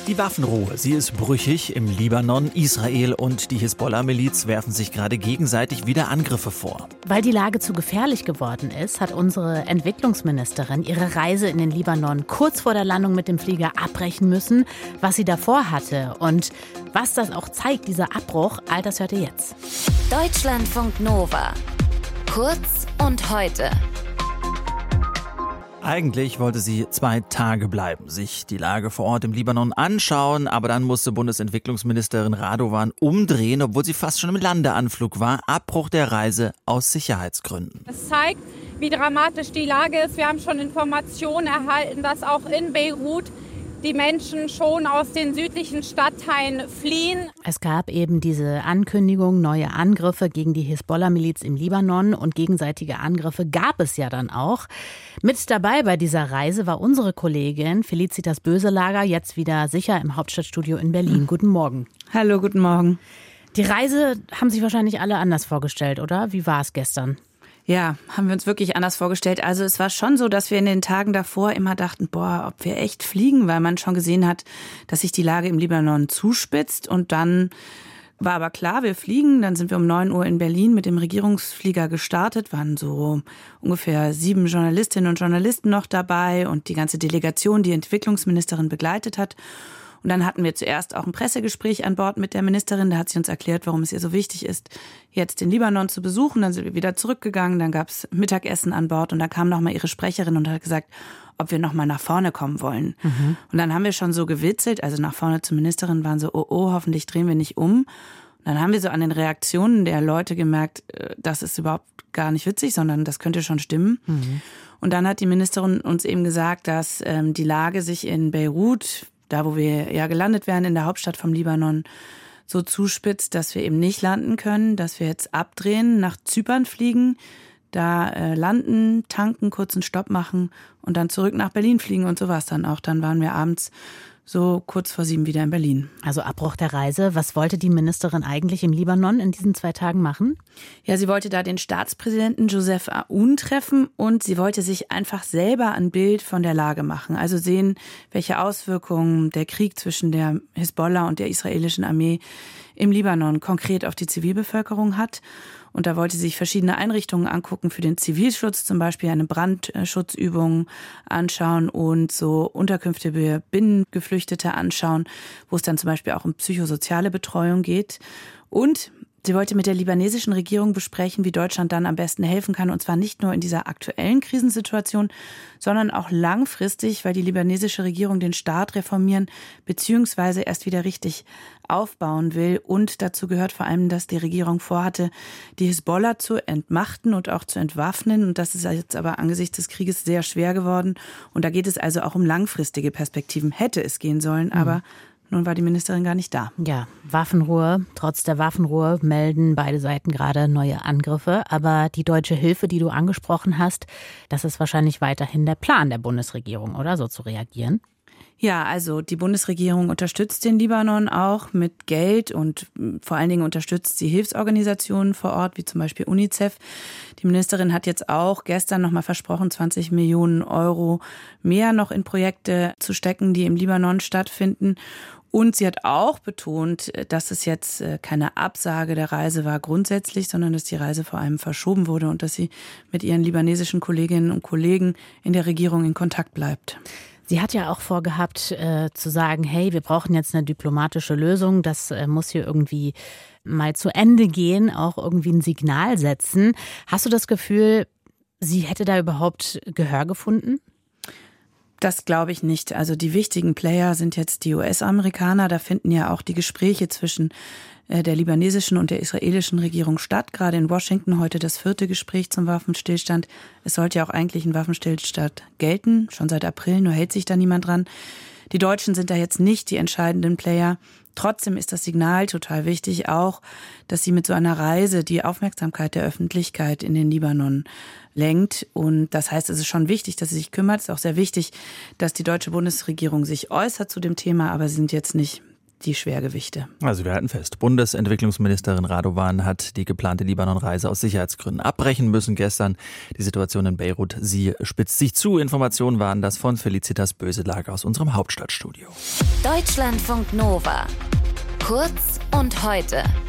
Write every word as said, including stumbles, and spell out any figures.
Die Waffenruhe, sie ist brüchig im Libanon. Israel und die Hisbollah-Miliz werfen sich gerade gegenseitig wieder Angriffe vor. Weil die Lage zu gefährlich geworden ist, hat unsere Entwicklungsministerin ihre Reise in den Libanon kurz vor der Landung mit dem Flieger abbrechen müssen. Was sie davor hatte und was das auch zeigt, dieser Abbruch, all das hört ihr jetzt. Deutschlandfunk Nova. Kurz und heute. Eigentlich wollte sie zwei Tage bleiben, sich die Lage vor Ort im Libanon anschauen, aber dann musste Bundesentwicklungsministerin Radovan umdrehen, obwohl sie fast schon im Landeanflug war. Abbruch der Reise aus Sicherheitsgründen. Es zeigt, wie dramatisch die Lage ist. Wir haben schon Informationen erhalten, dass auch in Beirut die Menschen schon aus den südlichen Stadtteilen fliehen. Es gab eben diese Ankündigung, neue Angriffe gegen die Hisbollah-Miliz im Libanon und gegenseitige Angriffe gab es ja dann auch. Mit dabei bei dieser Reise war unsere Kollegin Felicitas Böselager, jetzt wieder sicher im Hauptstadtstudio in Berlin. Guten Morgen. Hallo, guten Morgen. Die Reise haben sich wahrscheinlich alle anders vorgestellt, oder? Wie war es gestern? Ja, haben wir uns wirklich anders vorgestellt. Also es war schon so, dass wir in den Tagen davor immer dachten, boah, ob wir echt fliegen, weil man schon gesehen hat, dass sich die Lage im Libanon zuspitzt. Und dann war aber klar, wir fliegen. Dann sind wir um neun Uhr in Berlin mit dem Regierungsflieger gestartet, waren so ungefähr sieben Journalistinnen und Journalisten noch dabei und die ganze Delegation, die Entwicklungsministerin begleitet hat. Und dann hatten wir zuerst auch ein Pressegespräch an Bord mit der Ministerin. Da hat sie uns erklärt, warum es ihr so wichtig ist, jetzt den Libanon zu besuchen. Dann sind wir wieder zurückgegangen. Dann gab es Mittagessen an Bord. Und da kam nochmal ihre Sprecherin und hat gesagt, ob wir nochmal nach vorne kommen wollen. Mhm. Und dann haben wir schon so gewitzelt, also nach vorne zur Ministerin waren so, oh, oh, hoffentlich drehen wir nicht um. Und dann haben wir so an den Reaktionen der Leute gemerkt, das ist überhaupt gar nicht witzig, sondern das könnte schon stimmen. Mhm. Und dann hat die Ministerin uns eben gesagt, dass ähm, die Lage sich in Beirut, da wo wir ja gelandet wären, in der Hauptstadt vom Libanon, so zuspitzt, dass wir eben nicht landen können, dass wir jetzt abdrehen, nach Zypern fliegen, da äh, landen, tanken, kurzen Stopp machen und dann zurück nach Berlin fliegen und so war es dann auch. Dann waren wir abends so kurz vor sieben wieder in Berlin. Also Abbruch der Reise. Was wollte die Ministerin eigentlich im Libanon in diesen zwei Tagen machen? Ja, sie wollte da den Staatspräsidenten Joseph Aoun treffen und sie wollte sich einfach selber ein Bild von der Lage machen. Also sehen, welche Auswirkungen der Krieg zwischen der Hisbollah und der israelischen Armee im Libanon konkret auf die Zivilbevölkerung hat. Und da wollte sie sich verschiedene Einrichtungen angucken für den Zivilschutz, zum Beispiel eine Brandschutzübung anschauen und so Unterkünfte für Binnengeflüchtete anschauen, wo es dann zum Beispiel auch um psychosoziale Betreuung geht. Und sie wollte mit der libanesischen Regierung besprechen, wie Deutschland dann am besten helfen kann. Und zwar nicht nur in dieser aktuellen Krisensituation, sondern auch langfristig, weil die libanesische Regierung den Staat reformieren bzw. erst wieder richtig aufbauen will. Und dazu gehört vor allem, dass die Regierung vorhatte, die Hisbollah zu entmachten und auch zu entwaffnen. Und das ist jetzt aber angesichts des Krieges sehr schwer geworden. Und da geht es also auch um langfristige Perspektiven. Hätte es gehen sollen, mhm. aber nun war die Ministerin gar nicht da. Ja, Waffenruhe. Trotz der Waffenruhe melden beide Seiten gerade neue Angriffe. Aber die deutsche Hilfe, die du angesprochen hast, das ist wahrscheinlich weiterhin der Plan der Bundesregierung, oder? So zu reagieren? Ja, also die Bundesregierung unterstützt den Libanon auch mit Geld und vor allen Dingen unterstützt sie Hilfsorganisationen vor Ort, wie zum Beispiel UNICEF. Die Ministerin hat jetzt auch gestern nochmal versprochen, zwanzig Millionen Euro mehr noch in Projekte zu stecken, die im Libanon stattfinden. Und sie hat auch betont, dass es jetzt keine Absage der Reise war grundsätzlich, sondern dass die Reise vor allem verschoben wurde und dass sie mit ihren libanesischen Kolleginnen und Kollegen in der Regierung in Kontakt bleibt. Sie hat ja auch vorgehabt, äh, zu sagen, hey, wir brauchen jetzt eine diplomatische Lösung. Das äh, muss hier irgendwie mal zu Ende gehen, auch irgendwie ein Signal setzen. Hast du das Gefühl, sie hätte da überhaupt Gehör gefunden? Das glaube ich nicht. Also die wichtigen Player sind jetzt die U S-Amerikaner. Da finden ja auch die Gespräche zwischen der libanesischen und der israelischen Regierung statt. Gerade in Washington heute das vierte Gespräch zum Waffenstillstand. Es sollte ja auch eigentlich ein Waffenstillstand gelten, schon seit April, nur hält sich da niemand dran. Die Deutschen sind da jetzt nicht die entscheidenden Player. Trotzdem ist das Signal total wichtig auch, dass sie mit so einer Reise die Aufmerksamkeit der Öffentlichkeit in den Libanon lenkt. Und das heißt, es ist schon wichtig, dass sie sich kümmert. Es ist auch sehr wichtig, dass die deutsche Bundesregierung sich äußert zu dem Thema, aber sie sind jetzt nicht die Schwergewichte. Also wir halten fest, Bundesentwicklungsministerin Radovan hat die geplante Libanon-Reise aus Sicherheitsgründen abbrechen müssen gestern. Die Situation in Beirut, sie spitzt sich zu. Informationen waren das von Felicitas Böselager aus unserem Hauptstadtstudio. Deutschlandfunk Nova. Kurz und heute.